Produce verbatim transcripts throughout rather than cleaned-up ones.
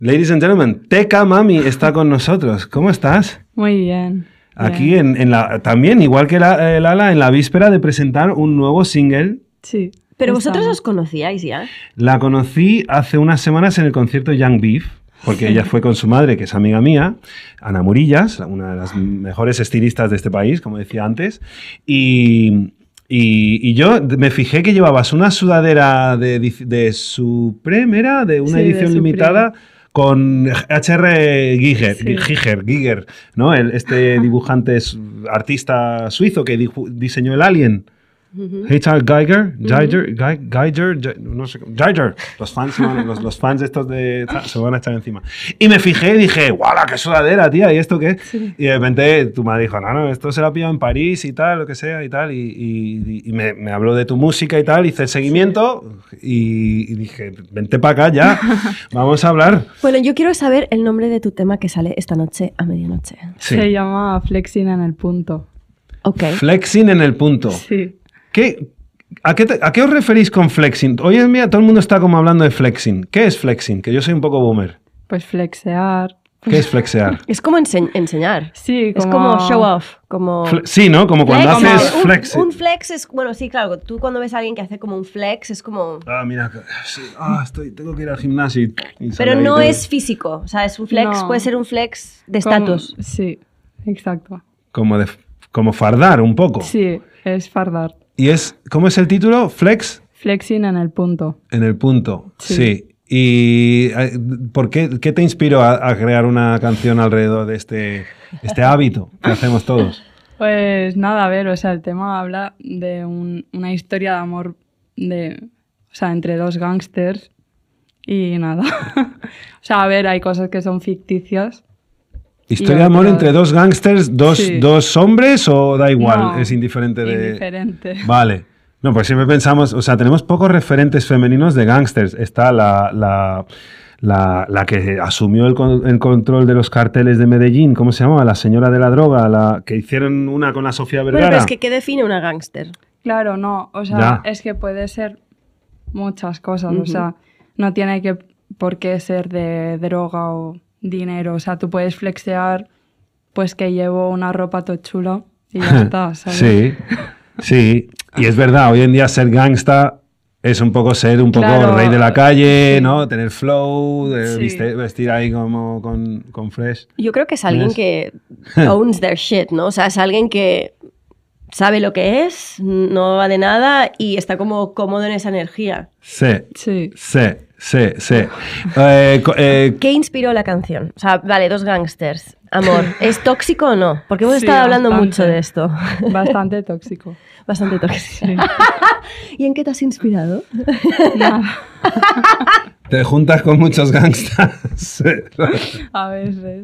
Ladies and gentlemen, Teca Mami está con nosotros. ¿Cómo estás? Muy bien. Aquí bien. En, en la, también, igual que la, el Ala, en la víspera de presentar un nuevo single. Sí. Pero vosotros os conocíais ya. La conocí hace unas semanas en el concierto Young Beef, porque ella fue con su madre, que es amiga mía, Ana Murillas, una de las mejores estilistas de este país, como decía antes, y... Y, y yo me fijé que llevabas una sudadera de, de Supreme, ¿era? De una sí, edición de limitada con H R Giger, sí. Giger, Giger, ¿no? El, este dibujante artista suizo que diseñó el Alien. Uh-huh. H R Giger, Giger, uh-huh. Giger, Giger, no sé, Giger. Los fans, los, los fans estos de se van a echar encima. Y me fijé y dije, ¡guau, qué sudadera, tía! ¿Y esto qué? Sí. Y de repente tu madre dijo, no, no, esto se lo ha pillado en París y tal, lo que sea y tal. Y, y, y me, me habló de tu música y tal, hice el seguimiento sí. y, y dije, vente para acá ya, vamos a hablar. Bueno, yo quiero saber el nombre de tu tema que sale esta noche a medianoche. Sí. Se llama Flexing en el punto. Ok. Flexing en el punto. Sí. ¿Qué, a, qué te, ¿A qué os referís con flexing? Hoy en día todo el mundo está como hablando de flexing. ¿Qué es flexing? Que yo soy un poco boomer. Pues flexear. ¿Qué es flexear? Es como ense- enseñar. Sí, como... Es como show off. Como... Fle- sí, ¿no? Como cuando flex, haces un, flex. Un flex es... Bueno, sí, claro. Tú cuando ves a alguien que hace como un flex es como... Ah, mira. Sí, ah, estoy, tengo que ir al gimnasio. Y, y Pero no ahí, es físico. O sea, es un flex. No. Puede ser un flex de estatus. Sí, exacto. Como, de, como fardar un poco. Sí, es fardar. ¿Y es, cómo es el título? Flex. Flexing en el punto. En el punto, sí. sí. ¿Y por qué, qué te inspiró a, a crear una canción alrededor de este, este hábito que hacemos todos? Pues nada, a ver, o sea, el tema habla de un, una historia de amor de, o sea, entre dos gángsters y nada. O sea, a ver, hay cosas que son ficticias. ¿Historia de amor entre dos gángsters, dos, sí. dos hombres o da igual? No, es indiferente de... indiferente. Vale. No, pues siempre pensamos, o sea, tenemos pocos referentes femeninos de gángsters. Está la, la, la, la que asumió el, con, el control de los carteles de Medellín, ¿cómo se llamaba? La señora de la droga, la que hicieron una con la Sofía Vergara. Bueno, pero es que ¿qué define una gángster? Claro, no, o sea, ya. Es que puede ser muchas cosas, uh-huh. O sea, no tiene que por qué ser de droga o dinero, o sea, tú puedes flexear, pues que llevo una ropa todo chula y ya está, ¿sabes? Sí, sí, y es verdad, hoy en día ser gangsta es un poco ser un poco claro, rey de la calle, sí. ¿no? Tener flow, de sí. vestir, vestir ahí como con, con fresh. Yo creo que es alguien ¿Es? que owns their shit, ¿no? O sea, es alguien que sabe lo que es, no va de nada y está como cómodo en esa energía. Sí, sí, sí. Sí, sí. Eh, eh, ¿Qué inspiró la canción? O sea, vale, dos gángsters. Amor, ¿es tóxico o no? Porque hemos sí, estado hablando bastante, mucho de esto. Bastante tóxico. Bastante tóxico. Sí. ¿Y en qué te has inspirado? Nada. Te juntas con muchos gángsters. A veces.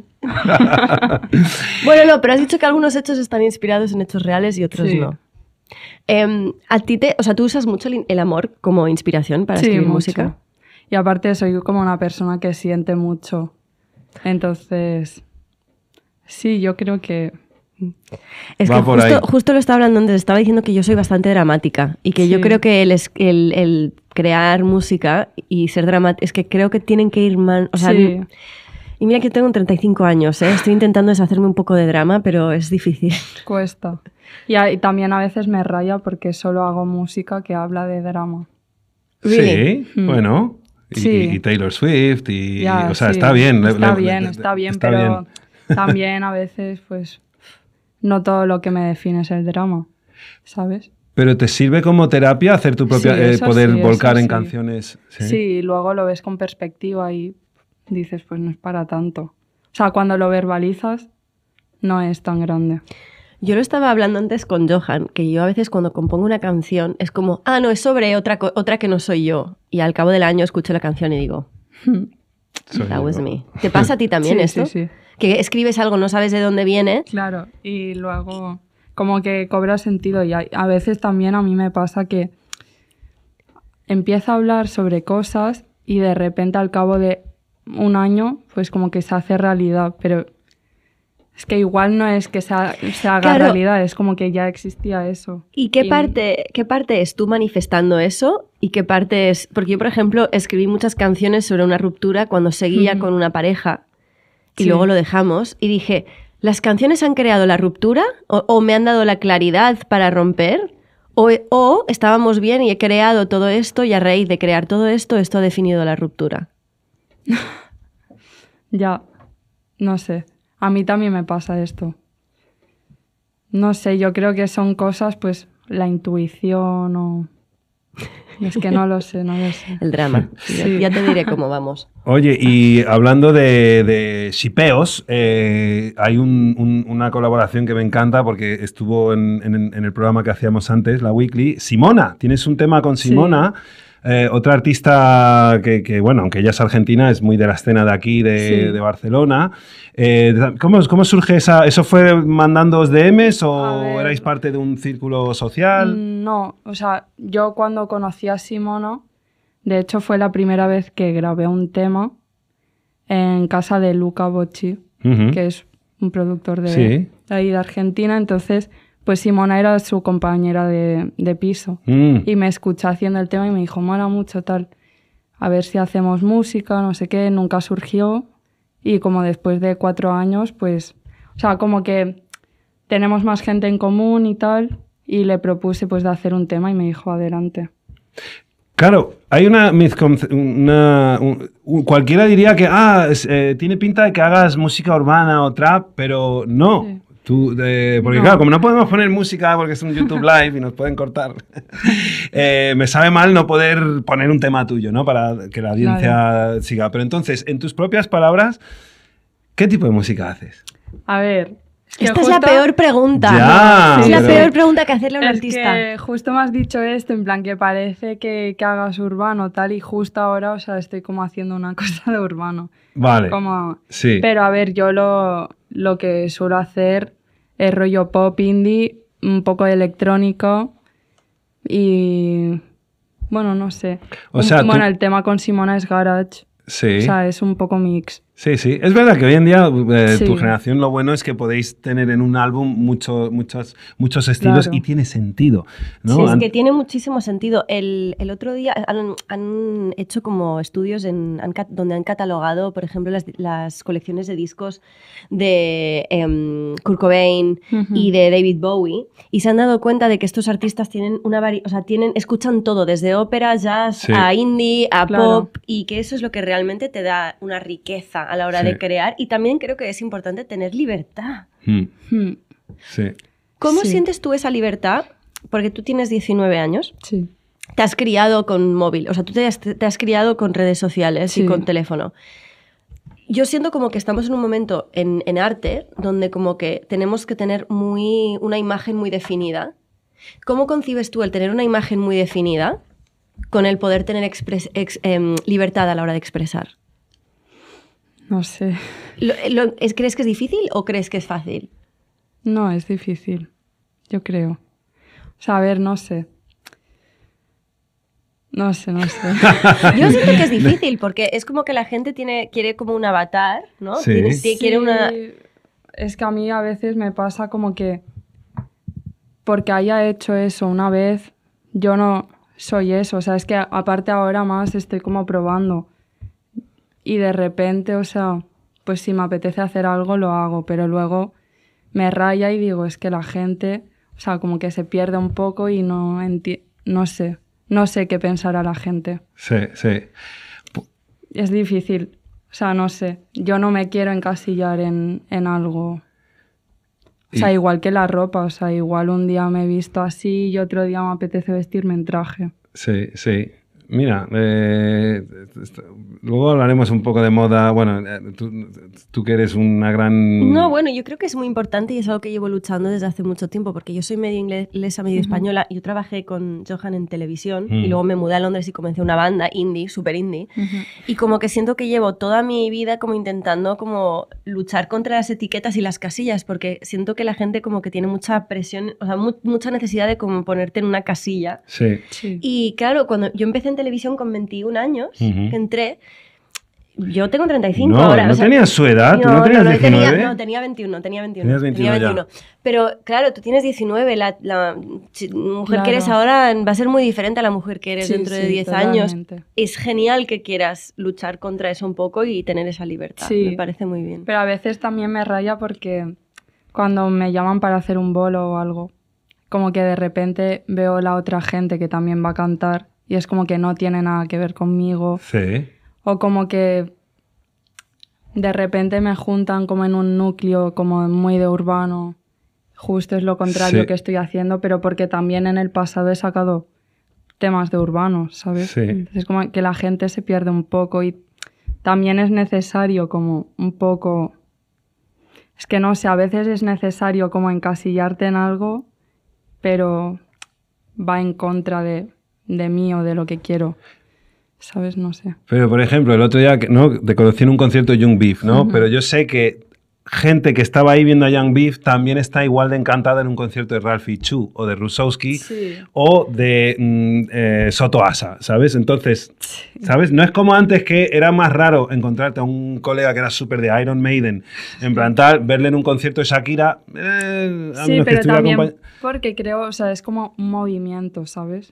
Bueno, no, pero has dicho que algunos hechos están inspirados en hechos reales y otros sí. no. Eh, a ti te, o sea, ¿tú usas mucho el amor como inspiración para sí, escribir mucho. música? Y aparte soy como una persona que siente mucho. Entonces, sí, yo creo que... Es Va que por justo, ahí. justo lo estaba hablando antes, estaba diciendo que yo soy bastante dramática y que sí. yo creo que el, el, el crear música y ser dramática, es que creo que tienen que ir mal... O sea, sí. Y mira que tengo treinta y cinco años, ¿eh? Estoy intentando deshacerme un poco de drama, pero es difícil. Cuesta. Y, a, y también a veces me raya porque solo hago música que habla de drama. Really? Sí, mm. bueno... Y, sí. y Taylor Swift, y, ya, y o sea, sí. está bien. Está le, bien, le, está bien, está pero bien. También a veces, pues, no todo lo que me define es el drama, ¿sabes? Pero te sirve como terapia hacer tu propia, sí, eh, poder sí, volcar en sí. canciones. Sí. sí, luego lo ves con perspectiva y dices, pues no es para tanto. O sea, cuando lo verbalizas, no es tan grande. Yo lo estaba hablando antes con Johan, que yo a veces cuando compongo una canción es como, ah, no, es sobre otra, otra que no soy yo. Y al cabo del año escucho la canción y digo, that was me. ¿Te pasa a ti también sí, esto? Sí, sí. Que escribes algo, no sabes de dónde viene. Claro, y luego como que cobra sentido. Y a, a veces también a mí me pasa que empiezo a hablar sobre cosas y de repente al cabo de un año, pues como que se hace realidad, pero... Es que igual no es que se, ha, se haga claro. realidad, es como que ya existía eso. ¿Y qué, y... Parte, qué parte es tú manifestando eso? ¿Y qué parte es...? Porque yo, por ejemplo, escribí muchas canciones sobre una ruptura cuando seguía mm. con una pareja y sí. luego lo dejamos y dije, ¿las canciones han creado la ruptura o, o me han dado la claridad para romper? O, o estábamos bien y he creado todo esto y a raíz de crear todo esto, esto ha definido la ruptura. Ya, no sé. A mí también me pasa esto. No sé, yo creo que son cosas, pues, la intuición o... Es que no lo sé, no lo sé. El drama. Sí. Ya te diré cómo vamos. Oye, y hablando de, de shipeos, eh, hay un, un, una colaboración que me encanta porque estuvo en, en, en el programa que hacíamos antes, la Weekly. Simona, tienes un tema con Simona. Sí. Eh, otra artista que, que, bueno, aunque ella es argentina, es muy de la escena de aquí, de, sí. de Barcelona. Eh, ¿cómo, ¿Cómo surge esa...? ¿Eso fue mandándoos D Ms o erais parte de un círculo social? No, o sea, yo cuando conocí a Simona, de hecho fue la primera vez que grabé un tema en casa de Luca Bocci, uh-huh. que es un productor de, sí. de ahí de Argentina, entonces... Pues Simona era su compañera de, de piso mm. y me escuchó haciendo el tema y me dijo, mola mucho tal, a ver si hacemos música, no sé qué, nunca surgió y como después de cuatro años, pues, o sea, como que tenemos más gente en común y tal y le propuse pues de hacer un tema y me dijo, adelante. Claro, hay una, una un, cualquiera diría que ah, es, eh, tiene pinta de que hagas música urbana o trap, pero no. Sí. Tú, eh, porque no. claro, como no podemos poner música porque es un YouTube Live y nos pueden cortar, eh, me sabe mal no poder poner un tema tuyo, ¿no? Para que la audiencia claro. siga. Pero entonces, en tus propias palabras, ¿qué tipo de música haces? A ver... Es que Esta justo... es la peor pregunta. Ya, ¿no? Es la pero... peor pregunta que hacerle a un es artista. Que justo me has dicho esto, en plan que parece que, que hagas urbano tal y justo ahora, o sea, estoy como haciendo una cosa de urbano. Vale, como... sí. Pero a ver, yo lo, lo que suelo hacer... es rollo pop indie, un poco de electrónico y... Bueno, no sé. O sea, bueno, tú... el tema con Simona es garage. Sí. O sea, es un poco mix. Sí, sí. Es verdad que hoy en día eh, sí. tu generación lo bueno es que podéis tener en un álbum mucho, muchos, muchos estilos claro. y tiene sentido, ¿no? Sí, es que tiene muchísimo sentido. El, el otro día han, han hecho como estudios en, han, donde han catalogado, por ejemplo, las, las colecciones de discos de um, Kurt Cobain uh-huh. y de David Bowie y se han dado cuenta de que estos artistas tienen una vari- o sea, tienen, escuchan todo, desde ópera, jazz, sí. a indie, a claro. pop y que eso es lo que realmente te da una riqueza a la hora sí. de crear y también creo que es importante tener libertad. Hmm. Hmm. Sí. ¿Cómo sí. sientes tú esa libertad? Porque tú tienes diecinueve años. Sí. Te has criado con móvil, o sea, tú te has, te has criado con redes sociales sí. y con teléfono. Yo siento como que estamos en un momento en, en arte donde como que tenemos que tener muy, una imagen muy definida. ¿Cómo concibes tú el tener una imagen muy definida con el poder tener expres, ex, eh, libertad a la hora de expresar? No sé. ¿Lo, lo, es, ¿Crees que es difícil o crees que es fácil? No, es difícil, yo creo. O sea, a ver, no sé. No sé, no sé. Yo siento que es difícil porque es como que la gente tiene, quiere como un avatar, ¿no? Sí. Tiene, sí, quiere una... Es que a mí a veces me pasa como que porque haya hecho eso una vez, yo no soy eso. O sea, es que aparte ahora más estoy como probando. Y de repente, o sea, pues si me apetece hacer algo, lo hago. Pero luego me raya y digo, es que la gente, o sea, como que se pierde un poco y no enti- no sé. No sé qué pensará la gente. Sí, sí. Es difícil. O sea, no sé. Yo no me quiero encasillar en, en algo. O sea, y... igual que la ropa. O sea, igual un día me he visto así y otro día me apetece vestirme en traje. Sí, sí. Mira, eh, luego hablaremos un poco de moda. Bueno, tú, tú que eres una gran... No, bueno, yo creo que es muy importante y es algo que llevo luchando desde hace mucho tiempo porque yo soy medio inglesa, medio uh-huh. española. Yo trabajé con Johan en televisión uh-huh. y luego me mudé a Londres y comencé una banda indie, súper indie. Uh-huh. Y como que siento que llevo toda mi vida como intentando como luchar contra las etiquetas y las casillas porque siento que la gente como que tiene mucha presión, o sea, mu- mucha necesidad de como ponerte en una casilla. Sí. sí. Y claro, cuando yo empecé en televisión con veintiún años, uh-huh. que entré, Yo tengo treinta y cinco no, ahora. ¿No o sea, tenías su edad? ¿Tú no, no tenías no, diecinueve? Tenía, no, tenía veintiuno, tenía veintiuno. Tenías veintiuno, tenía veintiuno. Pero claro, tú tienes diecinueve, la, la mujer claro. que eres ahora va a ser muy diferente a la mujer que eres sí, dentro sí, de diez años. Es genial que quieras luchar contra eso un poco y tener esa libertad. Sí. Me parece muy bien. Pero a veces también me raya porque cuando me llaman para hacer un bolo o algo, como que de repente veo la otra gente que también va a cantar y es como que no tiene nada que ver conmigo. Sí. O como que de repente me juntan como en un núcleo como muy de urbano. Justo es lo contrario sí. que estoy haciendo, pero porque también en el pasado he sacado temas de urbano, ¿sabes? Sí. Entonces como que la gente se pierde un poco y también es necesario como un poco... Es que no sé, a veces es necesario como encasillarte en algo, pero va en contra de, de mí o de lo que quiero. ¿Sabes? No sé. Pero, por ejemplo, el otro día, ¿no? Te conocí en un concierto de Young Beef, ¿no? Uh-huh. Pero yo sé que gente que estaba ahí viendo a Young Beef también está igual de encantada en un concierto de Ralphie Chu o de Rusowski sí. o de mm, eh, Soto Asa, ¿sabes? Entonces, sí. ¿sabes? No es como antes que era más raro encontrarte a un colega que era súper de Iron Maiden, en plan tal, verle en un concierto de Shakira, eh, a sí, menos pero que también acompañ- porque creo, o sea, es como un movimiento, ¿sabes?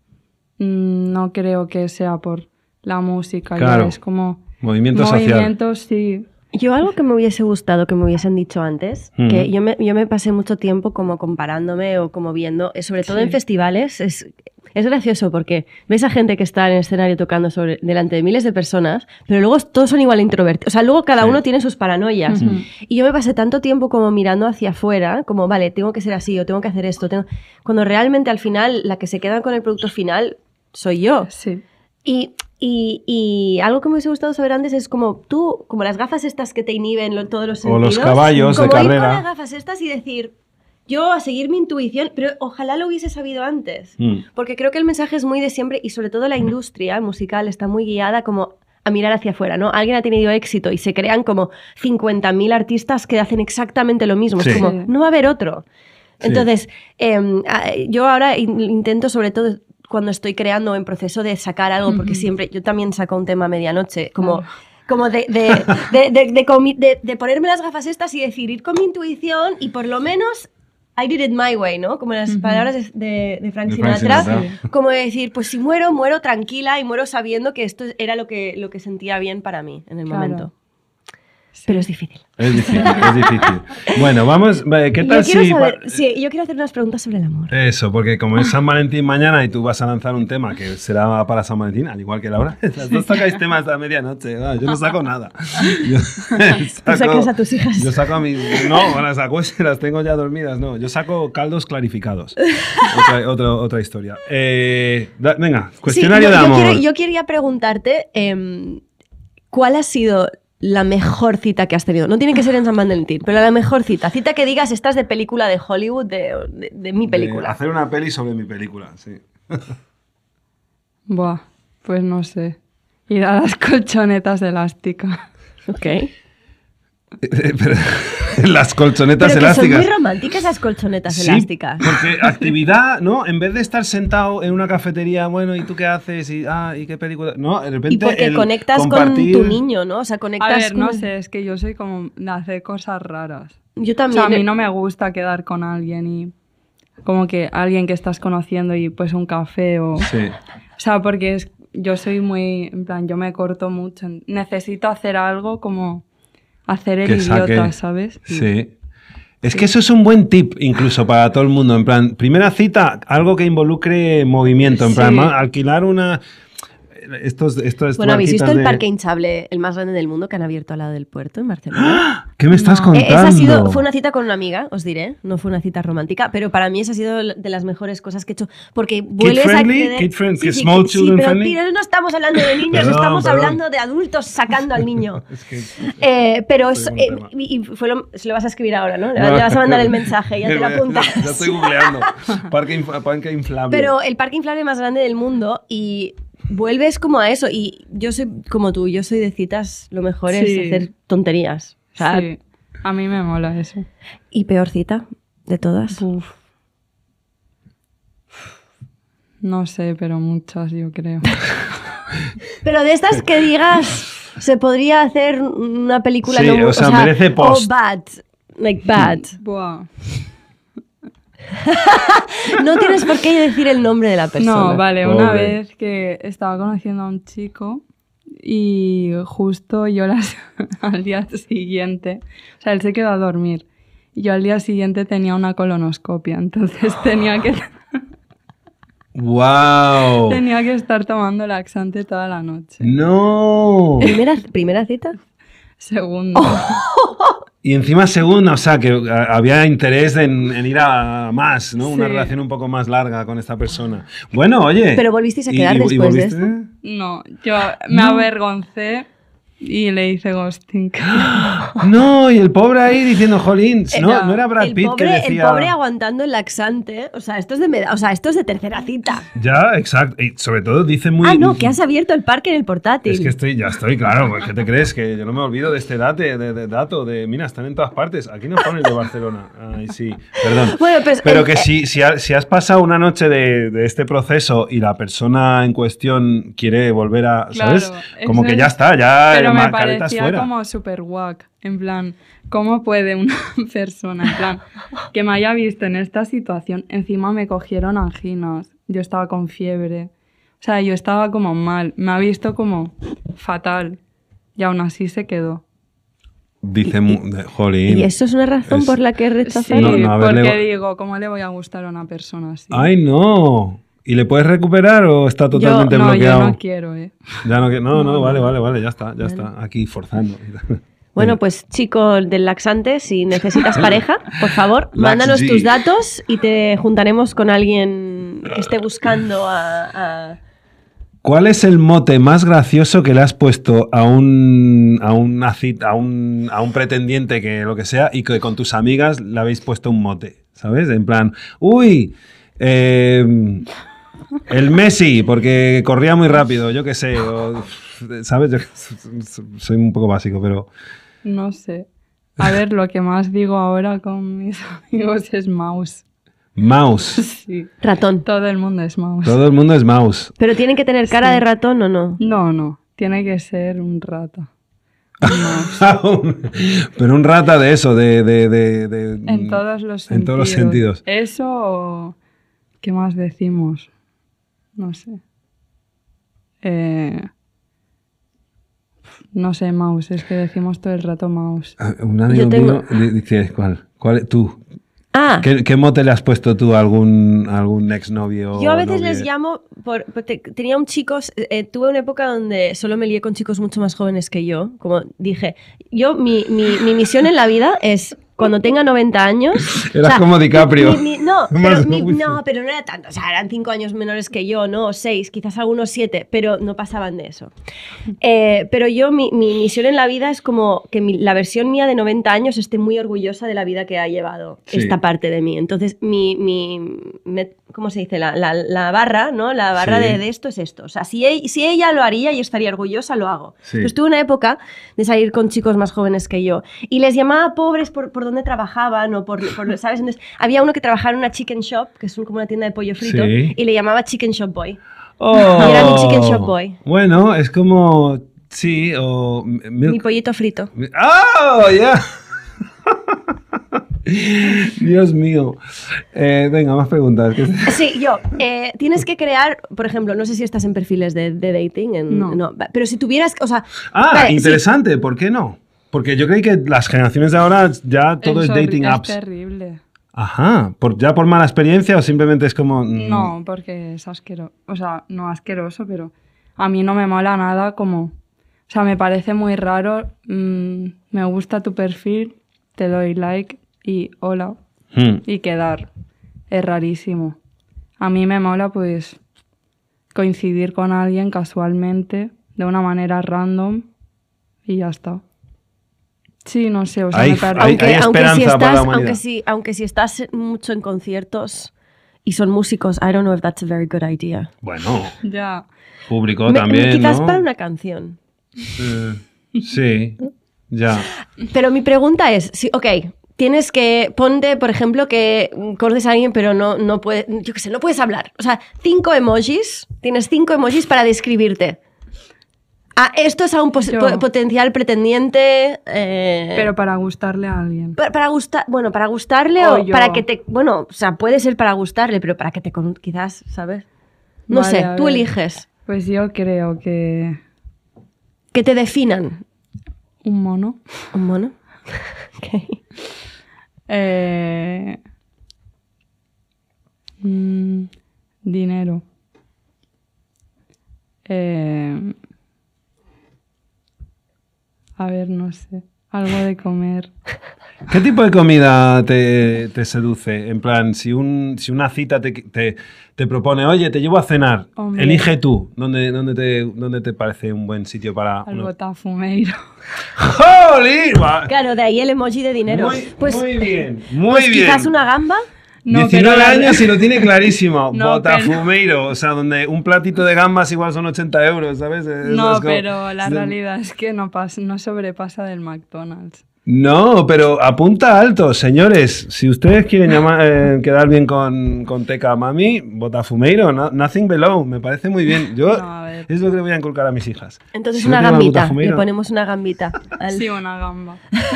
No creo que sea por la música, claro. ya es como... Movimiento, movimiento social. Sí. Yo algo que me hubiese gustado que me hubiesen dicho antes, mm. que yo me, yo me pasé mucho tiempo como comparándome o como viendo, sobre todo sí. en festivales, es, es gracioso porque ves a gente que está en el escenario tocando sobre, delante de miles de personas, pero luego todos son igual de introvertidos. O sea, luego cada sí. uno tiene sus paranoias. Mm. Y yo me pasé tanto tiempo como mirando hacia afuera, como, vale, tengo que ser así o tengo que hacer esto. Tengo... Cuando realmente al final la que se queda con el producto final soy yo. Sí. Y... Y, y algo que me hubiese gustado saber antes es como tú, como las gafas estas que te inhiben lo, todos los sentidos. O los caballos como de carrera. Ir con las gafas estas y decir, yo a seguir mi intuición, pero ojalá lo hubiese sabido antes. Mm. Porque creo que el mensaje es muy de siempre y sobre todo la industria musical está muy guiada como a mirar hacia afuera, ¿no? Alguien ha tenido éxito y se crean como cincuenta mil artistas que hacen exactamente lo mismo. Sí. Es como, no va a haber otro. Sí. Entonces, eh, yo ahora intento sobre todo... cuando estoy creando en proceso de sacar algo, porque siempre, yo también saco un tema a medianoche, como, como de, de, de, de, de, de, de ponerme las gafas estas y decir, ir con mi intuición y por lo menos I did it my way, ¿no? Como las uh-huh. palabras de, de, de Frank Sinatra, Frank Sinatra. Como de decir, pues si muero, muero tranquila y muero sabiendo que esto era lo que, lo que sentía bien para mí en el claro. momento. Sí. Pero es difícil. Es difícil, es difícil. Bueno, vamos, ¿qué tal yo si...? Saber, sí, yo quiero hacer unas preguntas sobre el amor. Eso, porque como es San Valentín mañana y tú vas a lanzar un tema que será para San Valentín, al igual que Laura, las dos sacáis temas a medianoche, yo no saco nada. Yo saco, ¿tú sacas a tus hijas? Yo saco a mis... No, las saco y las tengo ya dormidas, no. Yo saco caldos clarificados. Otra, otra, otra historia. Eh, da, venga, cuestionario sí, yo, de amor. Yo, quiero, yo quería preguntarte, eh, ¿cuál ha sido... la mejor cita que has tenido? No tiene que ser en San Valentín, pero la mejor cita. Cita que digas, estás de película de Hollywood, de, de, de mi película. De hacer una peli sobre mi película, sí. Buah, pues no sé. Ir a las colchonetas elásticas. Ok. Pero, las colchonetas Pero que elásticas. Son muy románticas las colchonetas sí, elásticas. Porque actividad, ¿no? En vez de estar sentado en una cafetería, bueno, ¿y tú qué haces? Y, ah, ¿y qué película? No, de repente. Y porque el conectas compartir... con tu niño, ¿no? O sea, conectas. A ver, con... no sé, es que yo soy como de hacer cosas raras. Yo también. O sea, a mí no me gusta quedar con alguien y. Como que alguien que estás conociendo y pues un café o. Sí. O sea, porque es, yo soy muy. En plan, yo me corto mucho. Necesito hacer algo como. Hacer el que idiota, saque... ¿sabes? Sí. Es que eso es un buen tip incluso para todo el mundo. En plan, primera cita, algo que involucre movimiento. En sí. plan, alquilar una... Estos, estos bueno, ¿habéis visto el de... parque hinchable, el más grande del mundo, que han abierto al lado del puerto en Barcelona? ¿Qué me estás no. contando? Esa ha sido, fue una cita con una amiga, os diré, no fue una cita romántica, pero para mí esa ha sido de las mejores cosas que he hecho, porque vuelves kid friendly, a acceder... Kid friendly, sí, sí, small sí, children pero, friendly. Pero no estamos hablando de niños, perdón, estamos perdón. hablando de adultos sacando al niño. es que, eh, pero es, eh, y fue lo, se lo vas a escribir ahora, ¿no? Le, no. le vas a mandar el mensaje, ya te lo apuntas. Ya estoy googleando. Parque, inf parque inflable. Pero el parque inflable más grande del mundo y... Vuelves como a eso y yo soy como tú, yo soy de citas, lo mejor sí. es hacer tonterías. O sea, sí, a mí me mola eso. ¿Y peor cita de todas? Uf. No sé, pero muchas yo creo. Pero de estas que digas... Se podría hacer una película... Sí, no, o sea, merece post. Oh, bad. Like bad. Buah. No tienes por qué decir el nombre de la persona. No, vale, Pobre. una vez que estaba conociendo a un chico y justo yo las, al día siguiente, o sea, él se quedó a dormir y yo al día siguiente tenía una colonoscopia, entonces tenía que, ¡Wow! tenía que estar tomando laxante toda la noche. ¡No! ¿Primera, primera cita? Segundo. Y encima segunda, o sea, que a- había interés en, en ir a más, ¿no? Una Sí. relación un poco más larga con esta persona. Bueno, oye. ¿Pero volvisteis a ¿y- quedar y- y después de volviste? No, yo me avergoncé y le hice ghosting. No, y el pobre ahí diciendo, jolín, Eh, no, no era Brad el Pitt pobre, que decía... El pobre aguantando el laxante. O sea, esto es de, meda- o sea, esto es de tercera cita. Ya, exacto. Y sobre todo dice muy... Ah, no, que has abierto el parque en el portátil. Es que estoy, ya estoy, claro. pues, ¿Qué te crees? Que yo no me olvido de este date, de, de dato, de, mira, están en todas partes. Aquí nos ponen de Barcelona. Ay, sí, perdón. Bueno, pues, Pero eh, que eh, si, si, ha- si has pasado una noche de, de este proceso y la persona en cuestión quiere volver a, ¿sabes? Claro, Como eso que ya es- está, ya Pero me ma- caretas parecía fuera. como súper guac. En plan, ¿cómo puede una persona, en plan, que me haya visto en esta situación? Encima me cogieron anginas. Yo estaba con fiebre. O sea, yo estaba como mal. Me ha visto como fatal. Y aún así se quedó. Dice, mu- de- jolín. ¿Y eso es una razón Es- por la que Sí, rechazaron? No, no, a ver, porque le- digo, ¿cómo le voy a gustar a una persona así? Ay, no. ¿Y le puedes recuperar o está totalmente yo, no, bloqueado? yo no quiero, ¿eh? Ya no, que- no, no, No, vale, no. vale, vale, ya está, ya está. Aquí forzando. Bueno, pues chico del laxante, si necesitas pareja, por favor, Lax mándanos G. tus datos y te juntaremos con alguien que esté buscando a... a- ¿Cuál es el mote más gracioso que le has puesto a un, a una cita, a un, a un pretendiente que lo que sea y que con tus amigas le habéis puesto un mote? ¿Sabes? En plan, uy, eh, el Messi, porque corría muy rápido, yo qué sé. o, ¿sabes? Yo soy un poco básico, pero... No sé. A ver, lo que más digo ahora con mis amigos es mouse. Mouse. Sí. ratón. Todo el mundo es mouse. Todo el mundo es mouse. ¿Pero tienen que tener cara Sí. de ratón o no? No, no. Tiene que ser un rata. Un mouse. Pero un rata de eso, de... de, de- de- En todos los sentidos. En todos los sentidos. Eso o... ¿Qué más decimos? No sé. Eh... No sé, mouse. Es que decimos todo el rato mouse. Ah, Un amigo Yo tengo- mío di- dice, ¿cuál? ¿Cuál? Tú. Ah, ¿Qué, qué mote le has puesto tú a algún, a algún exnovio? yo a o veces novia? les llamo... Por, por- te- tenía un chico... eh, tuve una época donde solo me lié con chicos mucho más jóvenes que yo. Como dije, yo mi, mi, mi misión en la vida es... Cuando tenga noventa años... Eras como DiCaprio. mi- mi- no, Más pero, o mi- menos. no, pero no era tanto. O sea, eran cinco años menores que yo, ¿no? O seis, quizás algunos siete, pero no pasaban de eso. Eh, pero yo, mi, mi misión en la vida es como que mi- la versión mía de noventa años esté muy orgullosa de la vida que ha llevado Sí. esta parte de mí. Entonces, mi... mi me- ¿cómo se dice? La, la- la barra, ¿no? La barra Sí. de, de esto es esto. O sea, si, e- si ella lo haría, yo estaría orgullosa, lo hago. Sí. Entonces, tuve una época de salir con chicos más jóvenes que yo y les llamaba pobres por, por donde trabajaban o por, por, ¿sabes? Entonces, había uno que trabajaba en una chicken shop, que es un- como una tienda de pollo frito, Sí. y le llamaba Chicken Shop Boy. Oh, Y era mi chicken shop boy. Bueno, es como... Sí, o... milk- Mi pollito frito. ¡Oh, ya! Dios mío. Eh, venga, más preguntas. ¿Qué- Sí, yo. eh, tienes que crear, por ejemplo, no sé si estás en perfiles de, de dating. en- No. Pero si tuvieras, o sea... Ah, vale, sí. interesante. ¿Por qué no? Porque yo creí que las generaciones de ahora ya todo es Eso dating es apps. terrible. Ajá. ¿Por, ¿Ya por mala experiencia o simplemente es como...? mm, No, porque es asqueroso. O sea, no asqueroso, pero a mí no me mola nada como... O sea, me parece muy raro. mm, me gusta tu perfil, te doy like y hola. hmm. Y quedar. Es rarísimo. A mí me mola, pues, coincidir con alguien casualmente, de una manera random, y ya está. Sí, no sé, o sea, Hay- me parece... hay- Aunque, aunque, si esperanza para la estás, humanidad. aunque, si, aunque si estás mucho en conciertos y son músicos, I don't know if that's a very good idea. Bueno, Ya. público Me- también, quizás ¿no? para una canción. Eh, sí, ya. Pero mi pregunta es, si, ok, tienes que, ponte, por ejemplo, que conoces a alguien pero no, no puedes, yo qué sé, no puedes hablar. O sea, cinco emojis, tienes cinco emojis para describirte. Ah, esto es a un pos- Yo. po- potencial pretendiente. eh, Pero para gustarle a alguien. pa- para gustar, bueno, para gustarle O o, yo. para que te, bueno, o sea, puede ser para gustarle, pero para que te con, quizás, ¿sabes? No Vale, sé, a tú ver. eliges. Pues yo creo que Que te definan. un mono. ¿Un mono? Ok. Eh, mm, dinero. Eh, a ver, no sé. Algo de comer. ¿Qué tipo de comida te, te seduce? En plan, si, un, si una cita te, te, te propone, oye, te llevo a cenar, Hombre. elige tú. ¿Dónde, dónde, te, ¿Dónde te parece un buen sitio para...? Al una- botafumeiro. ¡Jolín! Va- Claro, de ahí el emoji de dinero. Muy, pues muy bien, muy pues bien. quizás una gamba. No, diecinueve pero la- años y lo tiene clarísimo. No, Botafumeiro. O sea, donde un platito de gambas igual son ochenta euros, ¿sabes? Es- No, es como- pero la es- realidad es que no, pas- no sobrepasa del McDonald's. No, pero apunta alto, señores. Si ustedes quieren llamar, eh, quedar bien con, con Teca Mami, Botafumeiro, no- nothing below. Me parece muy bien. Yo No, a ver. es lo que le voy a inculcar a mis hijas. Entonces Si una no te llamas gambita. Le Botafumeiro- ponemos una gambita. al- Sí, una gamba.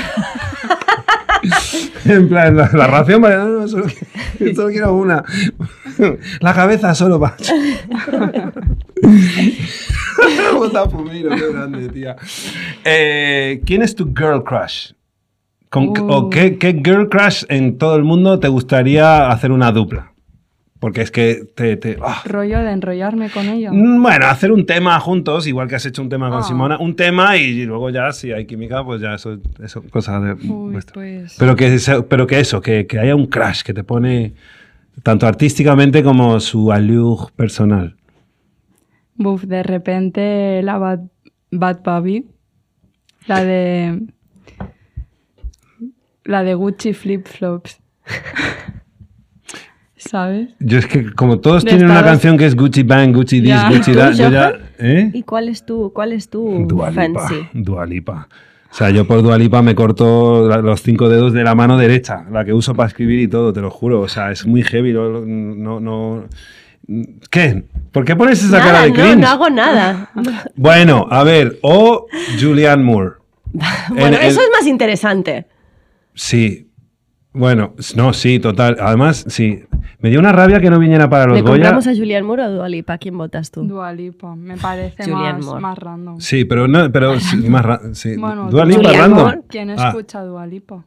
En plan, la, la ración, vale, no, no, solo, solo quiero una. La cabeza solo para. Botafumeiro, qué grande, tía. Eh, ¿Quién es tu girl crush? ¿Con, Uh. ¿O qué, qué girl crush en todo el mundo te gustaría hacer una dupla? Porque es que te... te- ah. Rollo de enrollarme con ella. Mm, Bueno, hacer un tema juntos, igual que has hecho un tema con Ah. Simona, un tema y luego ya, si hay química, pues ya eso es cosa de Uy, vuestra. pues... Pero que, se- pero que eso, que, que haya un crash que te pone tanto artísticamente como su allure personal. Buf, de repente la Bad, Bad Baby, la de... La de Gucci Flip Flops. ¿Sabes? Yo es que como todos De tienen una Estados- canción que es Gucci Bang, Gucci this, Ya. Gucci ¿Y tú, that, yo ya... Johan? ¿eh? ¿Y cuál es tu, cuál es tu Dua Lipa, fancy? Dua Lipa. O sea, yo por Dua Lipa me corto la- los cinco dedos de la mano derecha, la que uso para escribir y todo, te lo juro. O sea, es muy heavy. No, no, no- ¿Qué? ¿Por qué pones esa Nada, cara de no, cringe? no hago nada. Bueno, a ver, o Julianne Moore. Bueno, En el- eso es más interesante. Sí. Bueno, no, sí, total. Además, sí. Me dio una rabia que no viniera para los ¿Le Goya. compramos a Julian Moore o a Dua Lipa? ¿Quién votas tú? Dua Lipa, me parece Julianne más, Moore. más random. Sí, pero no, pero sí, más ra- sí. Bueno, Dua Lipa Julianne random. Moore. ¿Quién Ah. escucha Dua Lipa?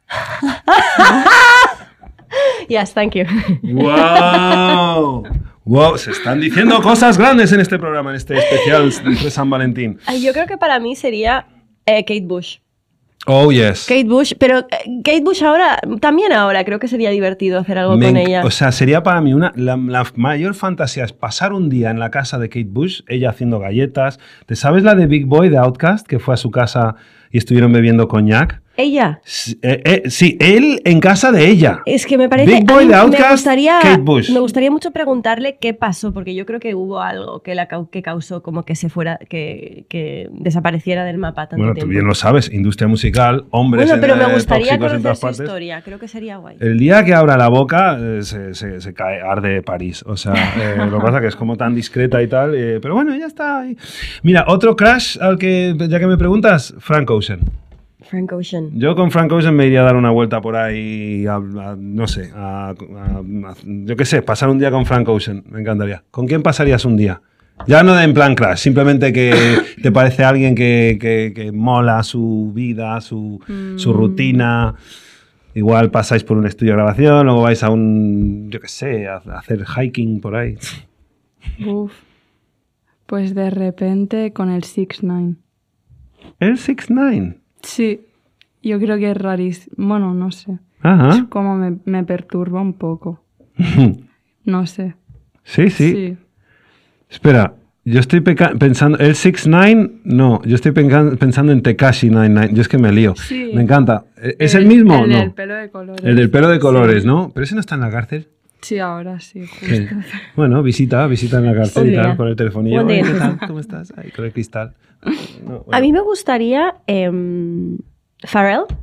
Yes, thank you. ¡Wow! ¡Wow! Se están diciendo cosas grandes en este programa, en este especial de San Valentín. Ay, yo creo que para mí sería eh, Kate Bush. Oh, yes. Kate Bush, pero eh, Kate Bush ahora, también ahora, creo que sería divertido hacer algo Me con enc- ella. O sea, sería para mí una. La, la mayor fantasía es pasar un día en la casa de Kate Bush, ella haciendo galletas. ¿Te sabes la de Big Boy de Outkast, que fue a su casa y estuvieron bebiendo coñac? Ella. Sí, eh, eh, sí, él en casa de ella. Es que me parece. Big Boy a mí de me Outkast, gustaría, Kate Bush. me gustaría mucho preguntarle qué pasó, porque yo creo que hubo algo que, la, cau- que causó como que se fuera, que, que desapareciera del mapa tanto Bueno, tú tiempo. bien lo sabes, industria musical, hombres Bueno, pero en, me eh, gustaría tóxicos en conocer todas su partes. historia. Creo que sería guay. El día que abra la boca eh, se, se- se cae, arde París. O sea, eh, lo que pasa es que es como tan discreta y tal. eh, pero bueno, ya está ahí. Mira, otro crash al que, ya que me preguntas, Frank Ocean. Frank Ocean. Yo con Frank Ocean me iría a dar una vuelta por ahí, a- a- no sé, a- a- a- yo qué sé, pasar un día con Frank Ocean. Me encantaría. ¿Con quién pasarías un día? Ya no de en plan crash, simplemente que te parece alguien que, que- que mola su vida, su, su rutina. Igual pasáis por un estudio de grabación, luego vais a un, yo qué sé, a, a hacer hiking por ahí. Uf. Pues de repente con el six nine. El six nine. Sí, yo creo que es rarísimo. Bueno, no sé. Ajá. Como me, me perturba un poco. No sé. Sí, sí. Espera, yo estoy peca- pensando. ¿El six nine? No, yo estoy penca- pensando en Tekashi noventa y nueve. Yo es que me lío. Sí. Me encanta. ¿Es el, mismo o El no? del pelo de colores. El del pelo de colores, Sí. ¿no? Pero ese no está en la cárcel. Sí, ahora sí, justo. Que- Bueno, visita, visita en la cárcel Un y tal, día. con el telefonillo. Un día. Oye, ¿qué tal? ¿Cómo estás? Ay, con el cristal. No, bueno. A mí me gustaría em, Pharrell.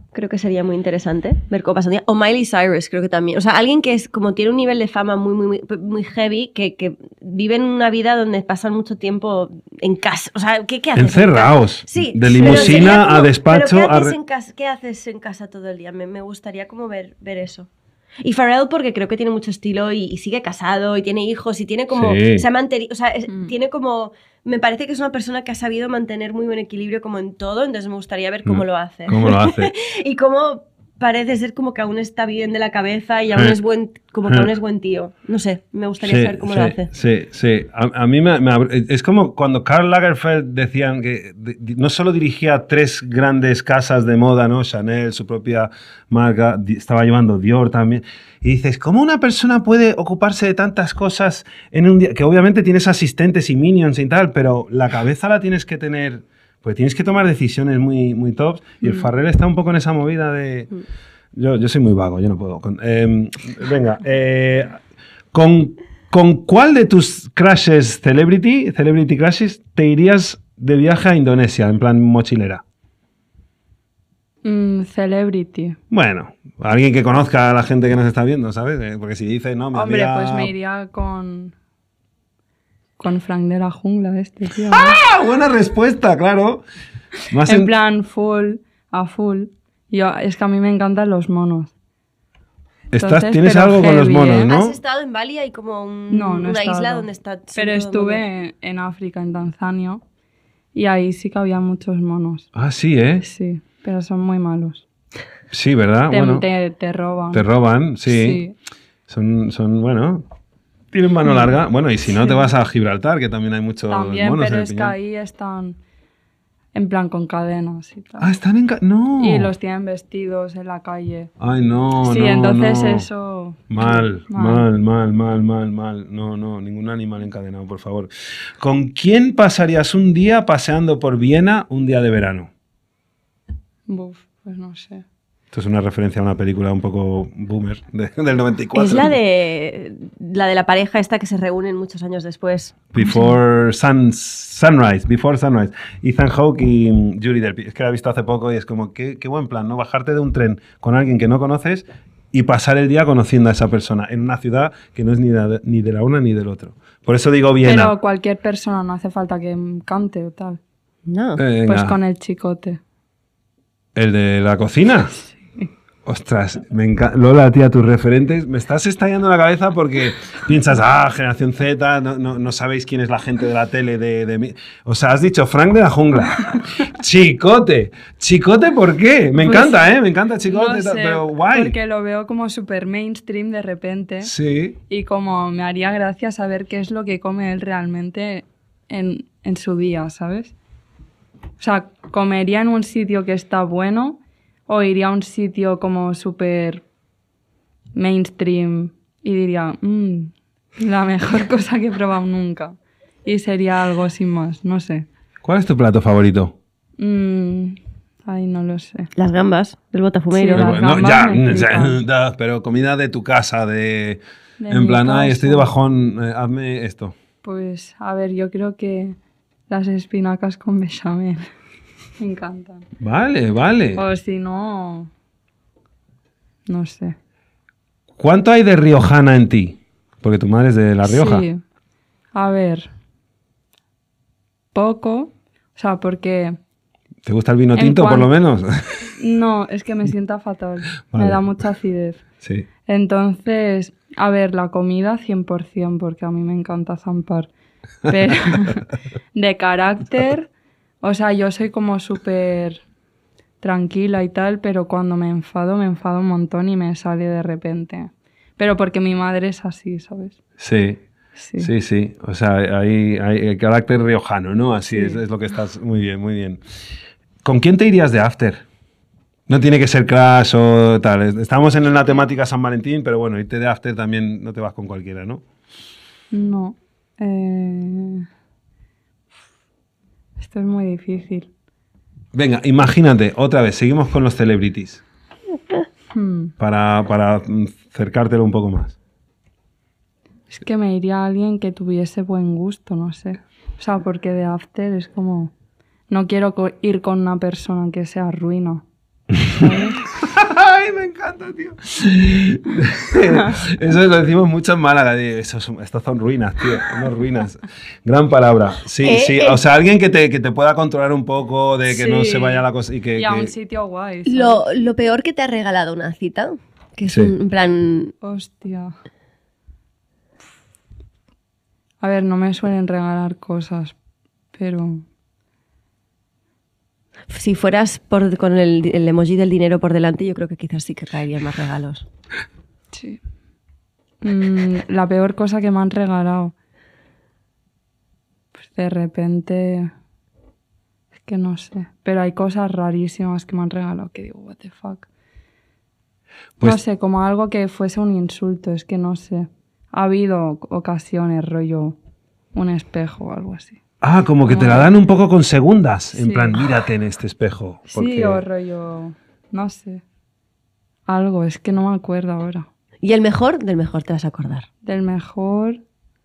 Creo que sería muy interesante ver cómo pasa un día. O Miley Cyrus, creo que también. O sea, alguien que es como tiene un nivel de fama muy, muy, muy, muy heavy, que, que viven una vida donde pasan mucho tiempo en casa. O sea, ¿qué, qué haces? Encerrados. En sí. De limusina como, a despacho. ¿pero qué, haces a re... en casa, ¿Qué haces en casa todo el día? Me, me gustaría como ver, ver eso. Y Pharrell porque creo que tiene mucho estilo y, y sigue casado y tiene hijos y tiene como... Sí. Se ha mantenido... O sea, es, Mm. tiene como... Me parece que es una persona que ha sabido mantener muy buen equilibrio como en todo, entonces me gustaría ver cómo Mm. lo hace. ¿Cómo lo hace? Y cómo parece ser como que aún está bien de la cabeza y aún Eh. es buen, como que Eh. aún es buen tío. No sé, me gustaría Sí, saber cómo sí, lo hace. Sí, sí. A, a mí me, me ab- es como cuando Karl Lagerfeld decían que di- di- no solo dirigía tres grandes casas de moda, ¿no? Chanel, su propia marca, di- estaba llevando Dior también. Y dices, ¿cómo una persona puede ocuparse de tantas cosas en un día? Que obviamente tienes asistentes y minions y tal, pero la cabeza la tienes que tener, pues tienes que tomar decisiones muy, muy tops. Y el Mm. Pharrell está un poco en esa movida de... Yo, yo soy muy vago, yo no puedo. Con- eh, venga, eh, ¿con, ¿con cuál de tus crashes celebrity, celebrity crashes, te irías de viaje a Indonesia, en plan mochilera? Mm, celebrity. Bueno, alguien que conozca a la gente que nos está viendo, ¿sabes? Eh, Porque si dice, no, me Hombre, amiga- pues me iría con... Con Frank de la Jungla, este tío. ¿no? ¡Ah! Buena respuesta, claro. Más En plan, full, a full. Yo, es que a mí me encantan los monos. Estás, entonces, tienes pero algo con los heavy, monos, ¿eh? ¿no? ¿Has estado en Bali? Hay como un- No, no he una isla estado. donde está... son Pero todos estuve monos. en, en África, en Tanzania, y ahí sí que había muchos monos. Ah, sí, ¿eh? Sí, pero son muy malos. Sí, ¿verdad? Te, bueno, te, te roban. te roban, sí. Sí. Son, son, bueno, tienen mano larga. Bueno, y si no, te vas a Gibraltar, que también hay muchos También, monos pero en el es que Piñón. ahí están en plan con cadenas y tal. Ah, están en... ca- ¡No! Y los tienen vestidos en la calle. Ay, no, sí, no, entonces no. eso... Mal, mal, mal, mal, mal, mal. No, no, ningún animal encadenado, por favor. ¿Con quién pasarías un día paseando por Viena un día de verano? Buf, pues no sé. Esto es una referencia a una película un poco boomer de- del noventa y cuatro. Es la de, la de la pareja esta que se reúnen muchos años después. Before sun, Sunrise, Before Sunrise. Ethan Hawke y mm, Julie Delpy. Es que la he visto hace poco y es como, qué, qué buen plan, ¿no? Bajarte de un tren con alguien que no conoces y pasar el día conociendo a esa persona en una ciudad que no es ni de, ni de la una ni del otro. Por eso digo Viena. Pero cualquier persona, no hace falta que cante o tal. No. Venga. Pues con el chicote. ¿El de la cocina? Ostras, me encanta. Lola, tía, tus referentes. Me estás estallando la cabeza porque piensas, ah, generación Z, no, no, no sabéis quién es la gente de la tele de, de mí. O sea, has dicho Frank de la Jungla. Chicote. Chicote, ¿por qué? Me Pues, encanta, ¿eh? Me encanta Chicote, No sé, pero guay. porque lo veo como súper mainstream de repente. Sí. Y como me haría gracia saber qué es lo que come él realmente en, en su día, ¿sabes? O sea, ¿comería en un sitio que está bueno o iría a un sitio como súper mainstream y diría, mmm, la mejor cosa que he probado nunca? Y sería algo sin más, no sé. ¿Cuál es tu plato favorito? Mm, ay, no lo sé. Las gambas del Botafumeiro. Sí, las No, gambas ya, me ya, flipan. da, pero comida de tu casa, de... De en mi plan, ay, estoy de casa. bajón, eh, hazme esto. Pues, a ver, yo creo que las espinacas con bechamel me encantan. Vale, vale. O si no, no sé. ¿Cuánto hay de riojana en ti? Porque tu madre es de La Rioja. Sí. A ver, poco, o sea, porque ¿Te gusta el vino En tinto, por cuan- lo menos? no, es que me sienta fatal. Vale. Me da mucha acidez. Sí. Entonces, a ver, la comida cien por ciento, porque a mí me encanta zampar. Pero de carácter, o sea, yo soy como súper tranquila y tal, pero cuando me enfado, me enfado un montón y me sale de repente. Pero porque mi madre es así, ¿sabes? Sí. Sí. Sí, sí. O sea, hay, hay el carácter riojano, ¿no? Así Sí. es, es lo que estás. Muy bien, muy bien. ¿Con quién te irías de after? No tiene que ser Crash o tal. Estamos en la temática San Valentín, pero bueno, irte de after también no te vas con cualquiera, ¿no? No. Eh... Esto es muy difícil. Venga, imagínate, otra vez, seguimos con los celebrities. Hmm. Para, para mm, acercártelo un poco más. Es que me iría a alguien que tuviese buen gusto, no sé. O sea, porque de after es como... No quiero co- ir con una persona que sea ruina. ¿sabes? ¡Ay, me encanta, tío! Eso lo decimos mucho en Málaga. Eso son, estas son ruinas, tío. Unas ruinas. Gran palabra. Sí, eh, sí. Eh. O sea, alguien que te, que te pueda controlar un poco, de que sí. no se vaya la cosa. Y, que, y a que... un sitio guay. ¿sabes? Lo, lo peor que te ha regalado una cita. Que es sí. un, en plan... Hostia. A ver, no me suelen regalar cosas, pero... Si fueras por, con el, el emoji del dinero por delante, yo creo que quizás sí que caerían más regalos. Sí. Mm, la peor cosa que me han regalado. Pues de repente... Es que no sé. Pero hay cosas rarísimas que me han regalado que digo, what the fuck. Pues... No sé, como algo que fuese un insulto, es que no sé. Ha habido ocasiones, rollo, un espejo o algo así. Ah, como que te la dan un poco con segundas. En sí. plan, mírate en este espejo. Porque... Sí, o rollo, no sé. Algo, es que no me acuerdo ahora. ¿Y el mejor? Del mejor te vas a acordar. Del mejor...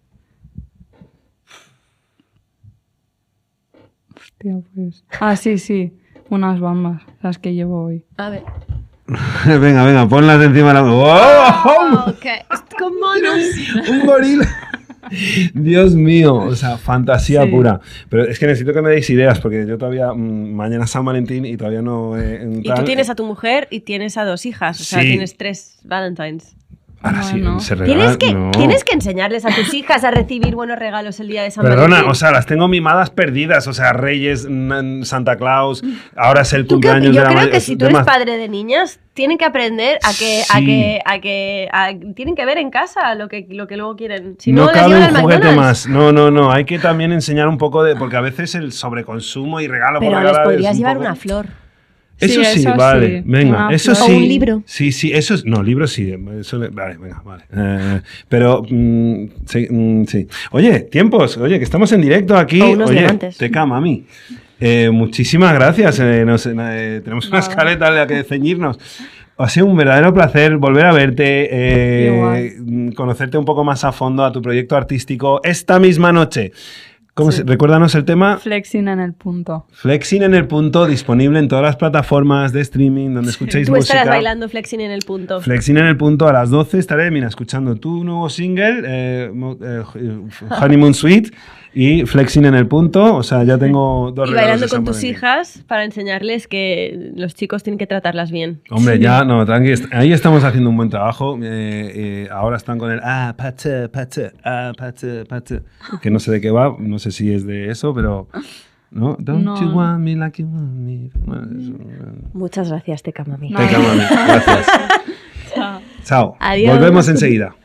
Hostia, pues... Ah, sí, sí. Unas bambas, las que llevo hoy. A ver. Venga, venga, ponlas encima de la... ¡Oh! Oh, okay. Con monos. Un gorila. Dios mío, o sea, fantasía sí. pura. Pero es que necesito que me deis ideas, porque yo todavía, mmm, mañana es San Valentín y todavía no... Eh, y tú tienes a tu mujer y tienes a dos hijas, o sea, sí. tienes tres Valentines. Ahora sí, no. se regala, ¿Tienes que, no. tienes que enseñarles a tus hijas a recibir buenos regalos el día de San Perdona, Valentín. Perdona, o sea, las tengo mimadas perdidas. O sea, Reyes, Santa Claus, ahora es el cumpleaños que, de la Yo creo que si tú eres padre de niñas, tienen que aprender a que, sí. a que, a que a, tienen que ver en casa lo que, lo que luego quieren. Si no, no les llevan al juguete McDonald's. Más. No, no, no. Hay que también enseñar un poco de... Porque a veces el sobreconsumo y regalo Pero por les podrías un llevar poco... una flor. Eso sí, sí eso vale, sí. venga, eso o sí. un libro. Sí, sí, eso es. No, libro sí. Eso le, vale, venga, vale. Eh, pero, mm, sí, mm, sí. Oye, tiempos, oye, que estamos en directo aquí. O unos oye, diamantes. Teca, mami. Eh, muchísimas gracias. Eh, nos, eh, tenemos una escaleta en la que ceñirnos. Ha sido un verdadero placer volver a verte, eh, conocerte un poco más a fondo a tu proyecto artístico esta misma noche. ¿Cómo sí. se, recuérdanos el tema. Flexing en el punto. Flexing en el punto, disponible en todas las plataformas de streaming donde sí. escuchéis Tú música. Tú estarás bailando Flexing en el punto. Flexing en el punto a las doce estaré, mira, escuchando tu nuevo single, eh, eh, Honeymoon Suite, y Flexing en el punto. O sea, ya tengo dos regalos. Y bailando con tus hijas para enseñarles que los chicos tienen que tratarlas bien. Hombre, sí. ya, no, tranqui, ahí estamos haciendo un buen trabajo. Eh, eh, ahora están con el ah, pache, pache, ah, pache, pache, que no sé de qué va, no sé si es de eso, pero... ¿No? Don't no. you want me like you want me. Bueno, eso, bueno. Muchas gracias, Teca Mami. No. Teca Mami, gracias. Chao. Chao. Adiós. Volvemos enseguida.